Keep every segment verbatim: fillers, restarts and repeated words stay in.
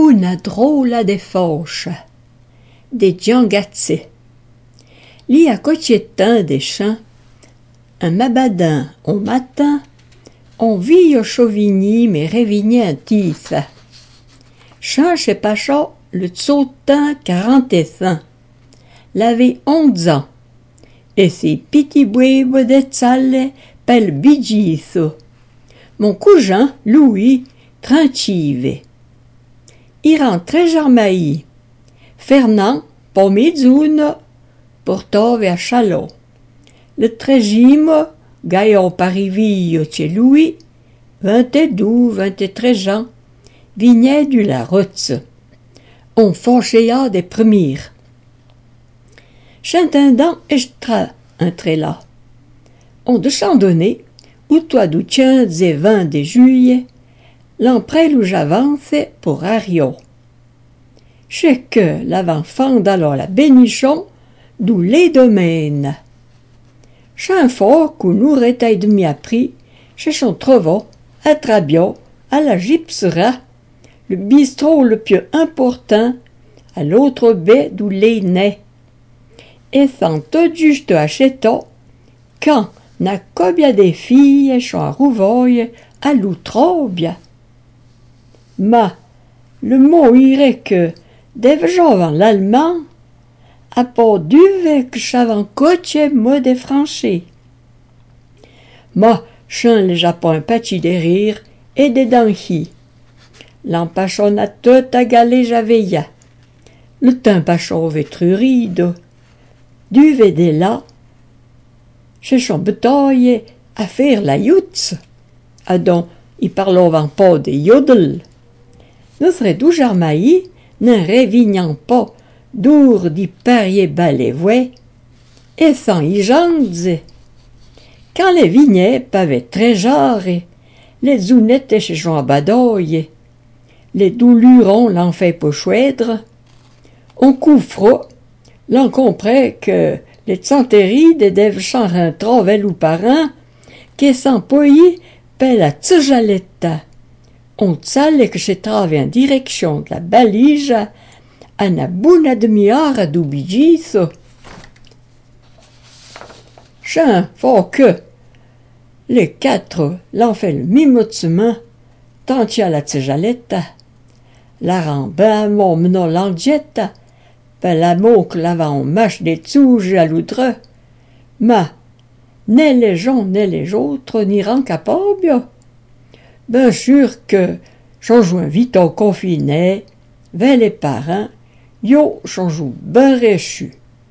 una drola de fauche, des giangatze. Li à cocietin des champs, un mabadin au matin, on vit au Chauvigny mais révigné un tif. Chan chez Pacha, le tsotin quarante et cinq, l'avait onze ans, et ses petits bouibes de tsalle pel bigiso. Mon cousin, Louis, tranchive. Il rentrait Jarmaï. Fernand, pomidzoun, portove à Chalot. Le trégime, gaillon parivillo chez Louis, vingt-deux, vingt-trois ans, vignait du la route. On fâchéa des premiers. Chantindant extra un trait là. On de chandonner, ou toi d'où quinze et vingt de juillet, l'emprès où j'avance pour Ario. Chez que l'avant alors la bénichon, d'où les domaines. Chaque fois qu'on nous rétaille demi appris, chez son trovo, à Trabio, à la gypsera, le bistrot le plus important, à l'autre baie d'où les nait. Et sans tout juste achetant, quand n'a cobia des filles sont à Rouvoye, à l'outrobia. Ma, le mot irait que, des gens en l'allemand, à pas du que chavan coche me défranché. Ma, chan le japon un patchi des rires et des danchi. L'empachon a tout à galer j'aveilla. Le teint pachon vétrurido. Du védé là, chez son bataille à faire la youtz. Ah donc, il parlent pas de yodel. Nous serait d'où Jarmaï, n'en révignant pas d'our d'y parier balévoué, et sans y jandze. Quand les vignettes pavaient très jarre, les zounettes chez Jean Badoye, les doulurons l'en fait pour chouèdre, on couvre, l'on comprend que les tsanterides dev chanrin travel ou parrain, qui sans poyi, paie la tsejaletta. On tsale que j'ai travé en direction de la balise, à na bouna demi-heure à Doubigiso. Chin, faut que les quatre l'en fait le mimotsement, tant y a la tsejaletta, la ramba mon mnon l'angietta, ben la moque l'avant on mâche des tsouges à l'oudre, ma, n'est les gens, n'est les autres, n'iront capables. Ben sûr que, j'en joue vite au confiné, vers les parents, yo, j'en joue ben réchu.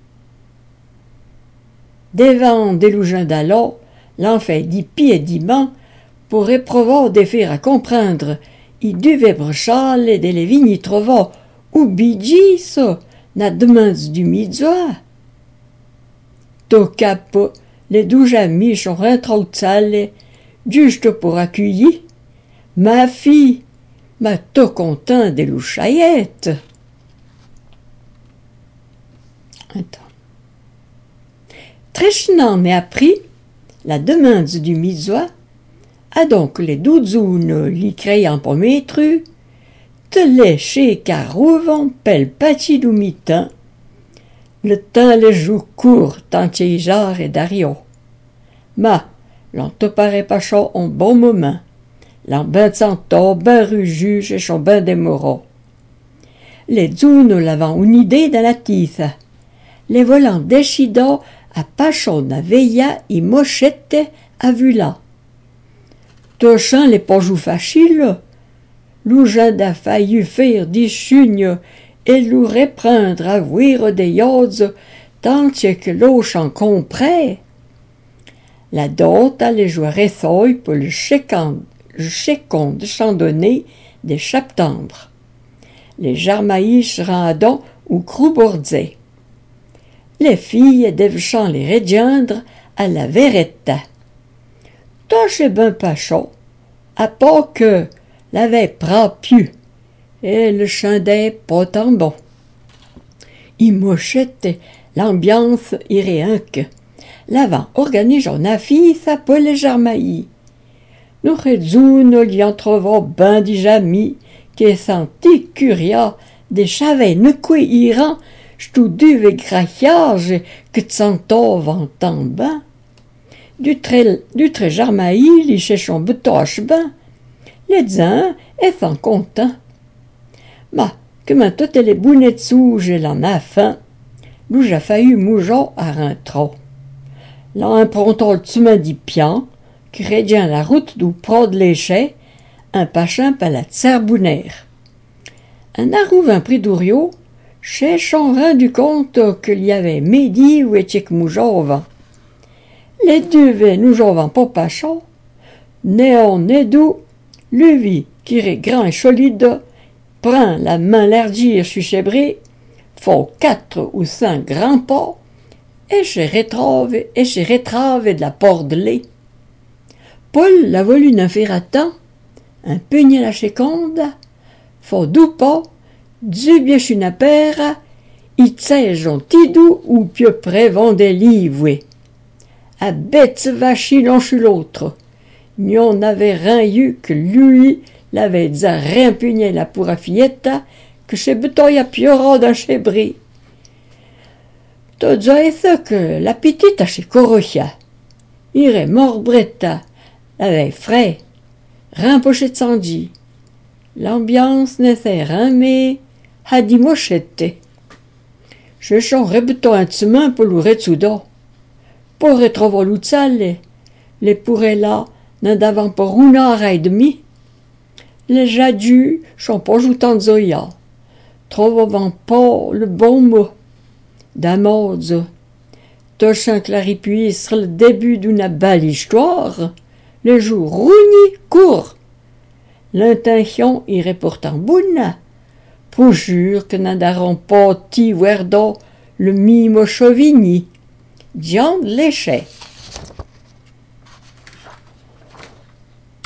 Devant des lougens d'alors, l'en fait dix pieds d'imant, pour éprouvant des faire à comprendre, il devait brechal et des les vignes trouvant, ou bidji, ça, n'a demain du mizoa. To capo, les douze amis sont rentrés juste pour accueillir. Ma fille, m'a to content des louchaillettes. Attends. Tréchenant mais appris, la demande du misoa, a donc les douzounes l'y créant pour métru, te lécher car rouvon pel pati doumitin, le temps les joue court tant y jarre et dario. Ma, l'on te paraît pas chaud en bon moment. L'en ben santo, ben ruju, chez son ben démoraux. Les zounes l'avant une idée dans la tisse. Les volants déchidants à pachon à veilla y mochette à vue là. Tochant les pojou faciles, l'ouja d'a failli faire des chugnes et l'ou reprendre à vouir des yods tant que l'auche en comprend. La dot allait jouer résoille pour le chécant le chécon de chandonner des septembre. Les jarmaïches randons ou croubourdzés. Les filles devaient les rejoindre à la veretta. Toche ben pas chaud, à part que l'avait prend pieux, et le chantait pas tant bon. Il mochette l'ambiance irait un que. L'avant organise en affiche pour les jarmaïs. Nous redzoun li en trouvons ben déjà mis, qui senti curia, des chavets ne quoi iran, j'tou duve graciage, que t'sentov en tambin. Du très, du très jarmaï, li cherchons betoche ben, les zins, et fin content. Ma, que ma toutes les bounettes sous, j'ai la ma faim, d'où j'ai failli mougeon à un trop. Là, un pronton tsumain dit pian, qui rédient la route d'où prod l'échec, un pachin par la tserbounaire. Un arrouvin pris d'Ourio, cherchant rendu compte qu'il y avait midi ou étiek mougeon. Les deux venaient nous jovan pour pachon, néon nédou, lui qui est grand et solide, prend la main l'ardire suchebré, font quatre ou cinq grands pas, et se rétrave et se rétrave de la porte de lait. Paul l'a voulu n'en faire à temps, un peigné la chéconde, font deux pas, du bien une paire, il tsège en tidou ou pieu près vendait livre. À bête vachi l'enchu l'autre. N'y en avait rien eu que lui l'avait dit à réimpugner la pourra fillette que chez betoya piora d'un chébri. T'as dit que la petite a chez Corochia. Irait morbretta, l'avait frais, rien poché de sandi. L'ambiance n'était rien mais a dit mochette. Je changerais beton un tsumain pour l'ouret soudan. Pour retrouver l'outsale, les pourrais là, n'en davant pas une heure et demie. Les jadus sont pas joutant de zoya, trouvant pas le bon mot. D'amorzo, tochant claripuis sur le début d'une belle histoire, le jour rougni court. L'intention irait pourtant bonne, pour jure que n'en daront pas ti werdo le mimo chauvigny. Diane l'échec.